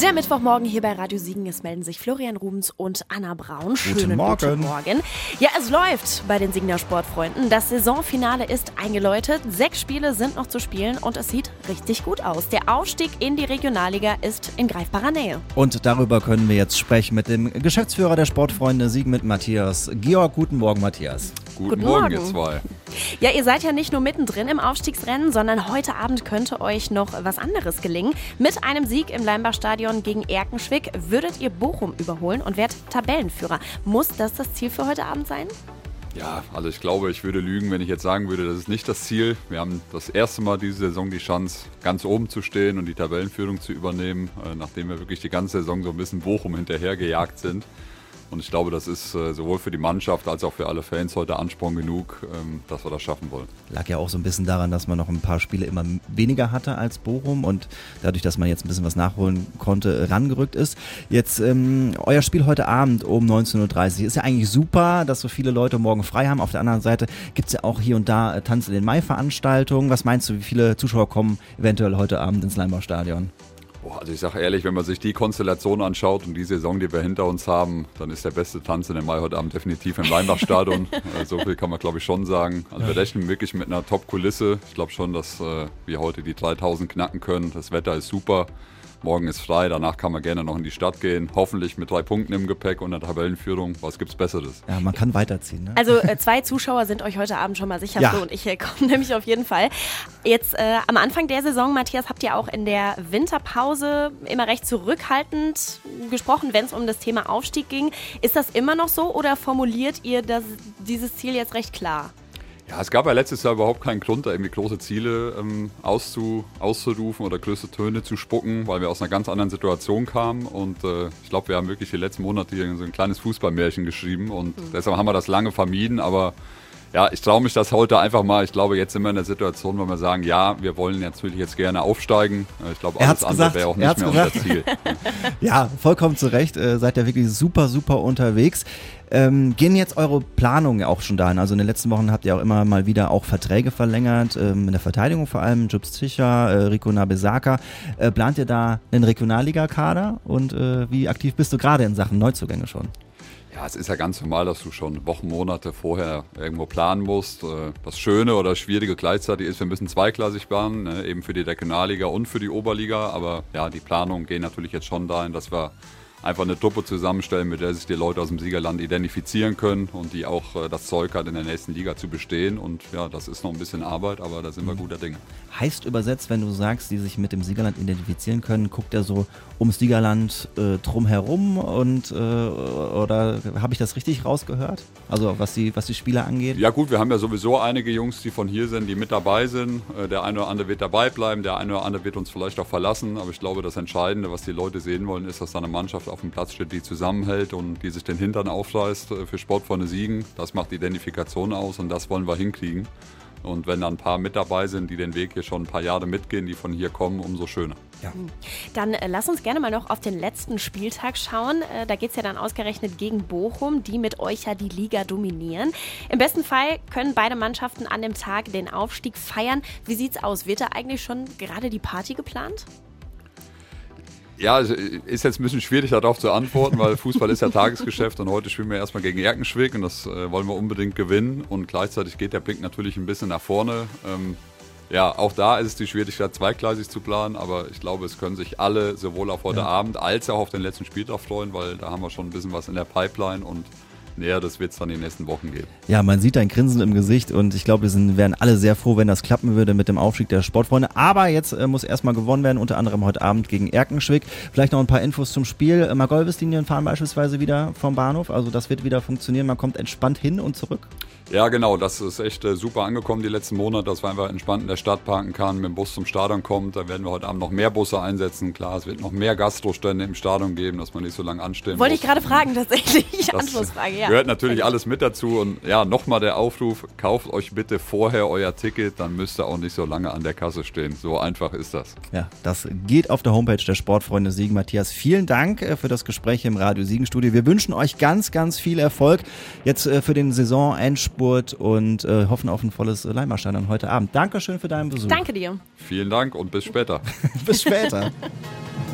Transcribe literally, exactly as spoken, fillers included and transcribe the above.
Der Mittwochmorgen hier bei Radio Siegen. Es melden sich Florian Rubens und Anna Braun. Schönen guten Morgen. Guten Morgen. Ja, es läuft bei den Siegener Sportfreunden. Das Saisonfinale ist eingeläutet. Sechs Spiele sind noch zu spielen und es sieht richtig gut aus. Der Aufstieg in die Regionalliga ist in greifbarer Nähe. Und darüber können wir jetzt sprechen mit dem Geschäftsführer der Sportfreunde Siegen, mit Matthias Georg. Guten Morgen, Matthias. Guten, Guten Morgen, Morgen, ihr zwei. Ja, ihr seid ja nicht nur mittendrin im Aufstiegsrennen, sondern heute Abend könnte euch noch was anderes gelingen. Mit einem Sieg im Leimbach-Stadion gegen Erkenschwick würdet ihr Bochum überholen und werdet Tabellenführer. Muss das das Ziel für heute Abend sein? Ja, also ich glaube, ich würde lügen, wenn ich jetzt sagen würde, das ist nicht das Ziel. Wir haben das erste Mal diese Saison die Chance, ganz oben zu stehen und die Tabellenführung zu übernehmen, nachdem wir wirklich die ganze Saison so ein bisschen Bochum hinterhergejagt sind. Und ich glaube, das ist äh, sowohl für die Mannschaft als auch für alle Fans heute Ansporn genug, ähm, dass wir das schaffen wollen. Lag ja auch so ein bisschen daran, dass man noch ein paar Spiele immer weniger hatte als Bochum und dadurch, dass man jetzt ein bisschen was nachholen konnte, rangerückt ist. Jetzt ähm, euer Spiel heute Abend um neunzehn Uhr dreißig ist ja eigentlich super, dass so viele Leute morgen frei haben. Auf der anderen Seite gibt es ja auch hier und da äh, Tanz in den Mai-Veranstaltungen. Was meinst du, wie viele Zuschauer kommen eventuell heute Abend ins Leimbach-Stadion? Also ich sage ehrlich, wenn man sich die Konstellation anschaut und die Saison, die wir hinter uns haben, dann ist der beste Tanz in den Mai heute Abend definitiv im Leimbach-Stadion. So viel kann man, glaube ich, schon sagen. Also wir rechnen wirklich mit einer Top-Kulisse. Ich glaube schon, dass äh, wir heute die dreitausend knacken können. Das Wetter ist super. Morgen ist frei, danach kann man gerne noch in die Stadt gehen. Hoffentlich mit drei Punkten im Gepäck und einer Tabellenführung. Was gibt's Besseres? Ja, man kann weiterziehen. Ne? Also äh, zwei Zuschauer sind euch heute Abend schon mal sicher. Ja. Flo und ich äh, kommen nämlich auf jeden Fall. Jetzt äh, am Anfang der Saison, Matthias, habt ihr auch in der Winterpause immer recht zurückhaltend gesprochen, wenn es um das Thema Aufstieg ging. Ist das immer noch so oder formuliert ihr das, dieses Ziel jetzt recht klar? Ja, es gab ja letztes Jahr überhaupt keinen Grund, da irgendwie große Ziele ähm, auszu, auszurufen oder größte Töne zu spucken, weil wir aus einer ganz anderen Situation kamen. Und äh, ich glaube, wir haben wirklich die letzten Monate hier so ein kleines Fußballmärchen geschrieben und mhm. deshalb haben wir das lange vermieden. Aber ja, ich traue mich das heute einfach mal. Ich glaube, jetzt sind wir in der Situation, wo wir sagen, ja, wir wollen natürlich jetzt gerne aufsteigen. Ich glaube, alles andere wäre auch nicht mehr gesagt. unser Ziel. Ja, vollkommen zu Recht. Äh, seid ihr wirklich super, super unterwegs. Ähm, gehen jetzt eure Planungen auch schon dahin? Also in den letzten Wochen habt ihr auch immer mal wieder auch Verträge verlängert, ähm, in der Verteidigung vor allem, Jups Tischer, äh, Rico Nabesaka. Äh, plant ihr da einen Regionalliga-Kader und äh, wie aktiv bist du gerade in Sachen Neuzugänge schon? Ja, es ist ja ganz normal, dass du schon Wochen, Monate vorher irgendwo planen musst. Das Schöne oder Schwierige gleichzeitig ist, wir müssen zweiklassig planen, eben für die Regionalliga und für die Oberliga. Aber ja, die Planungen gehen natürlich jetzt schon dahin, dass wir einfach eine Truppe zusammenstellen, mit der sich die Leute aus dem Siegerland identifizieren können und die auch äh, das Zeug hat, in der nächsten Liga zu bestehen. Und ja, das ist noch ein bisschen Arbeit, aber da sind wir guter Dinge. Heißt übersetzt, wenn du sagst, die sich mit dem Siegerland identifizieren können, guckt er so ums Siegerland äh, drumherum und äh, oder habe ich das richtig rausgehört? Also was die, was die Spieler angeht? Ja gut, wir haben ja sowieso einige Jungs, die von hier sind, die mit dabei sind. Äh, der eine oder andere wird dabei bleiben, der eine oder andere wird uns vielleicht auch verlassen. Aber ich glaube, das Entscheidende, was die Leute sehen wollen, ist, dass da eine Mannschaft auf dem Platz steht, die zusammenhält und die sich den Hintern aufreißt für Sportfreunde Siegen. Das macht die Identifikation aus und das wollen wir hinkriegen. Und wenn da ein paar mit dabei sind, die den Weg hier schon ein paar Jahre mitgehen, die von hier kommen, umso schöner. Ja. Dann äh, lass uns gerne mal noch auf den letzten Spieltag schauen. Äh, da geht es ja dann ausgerechnet gegen Bochum, die mit euch ja die Liga dominieren. Im besten Fall können beide Mannschaften an dem Tag den Aufstieg feiern. Wie sieht's aus? Wird da eigentlich schon gerade die Party geplant? Ja, ist jetzt ein bisschen schwierig darauf zu antworten, weil Fußball ist ja Tagesgeschäft und heute spielen wir erstmal gegen Erkenschwick und das äh, wollen wir unbedingt gewinnen und gleichzeitig geht der Blick natürlich ein bisschen nach vorne. Ähm, ja, auch da ist es die Schwierigkeit, zweigleisig zu planen, aber ich glaube, es können sich alle sowohl auf heute ja. Abend als auch auf den letzten Spieltag freuen, weil da haben wir schon ein bisschen was in der Pipeline und näher, das wird es dann in den nächsten Wochen geben. Ja, man sieht ein Grinsen im Gesicht und ich glaube, wir sind, wären alle sehr froh, wenn das klappen würde mit dem Aufstieg der Sportfreunde. Aber jetzt äh, muss erstmal gewonnen werden, unter anderem heute Abend gegen Erkenschwick. Vielleicht noch ein paar Infos zum Spiel. Äh, Magolvis-Linien fahren beispielsweise wieder vom Bahnhof, also das wird wieder funktionieren. Man kommt entspannt hin und zurück. Ja, genau, das ist echt äh, super angekommen die letzten Monate, dass man einfach entspannt in der Stadt parken kann, mit dem Bus zum Stadion kommt. Da werden wir heute Abend noch mehr Busse einsetzen. Klar, es wird noch mehr Gastrostände im Stadion geben, dass man nicht so lange anstehen Wollte muss. ich gerade fragen, tatsächlich. Das Anschlussfrage, ja. Gehört natürlich alles mit dazu. Und ja, nochmal der Aufruf, kauft euch bitte vorher euer Ticket, dann müsst ihr auch nicht so lange an der Kasse stehen. So einfach ist das. Ja, das geht auf der Homepage der Sportfreunde Siegen. Matthias, vielen Dank für das Gespräch im Radio Siegen Studio. Wir wünschen euch ganz, ganz viel Erfolg jetzt für den Saisonendspurt und äh, hoffen auf ein volles Leimbach-Stadion heute Abend. Dankeschön für deinen Besuch. Danke dir. Vielen Dank und bis später. Bis später.